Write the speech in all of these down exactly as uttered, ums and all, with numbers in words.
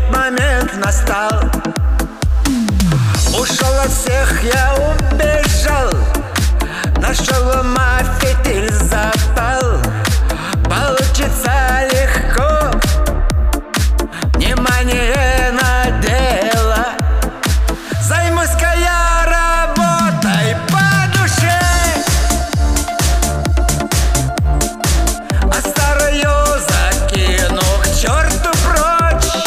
момент настал. Ушел от всех, я убежал, нашел ума фитиль, запал. Получится легко, внимание на дело. Займусь-ка я работой по душе, а старую закину к черту прочь.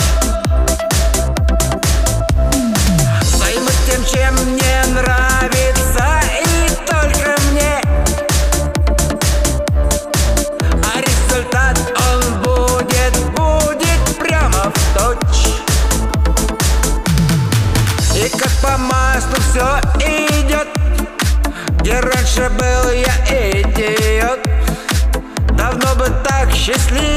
Займусь тем, чем мне нравится и только мне, а результат он будет, будет прямо в точь. И как по маслу все идет, где раньше был я идиот. Давно бы так счастливо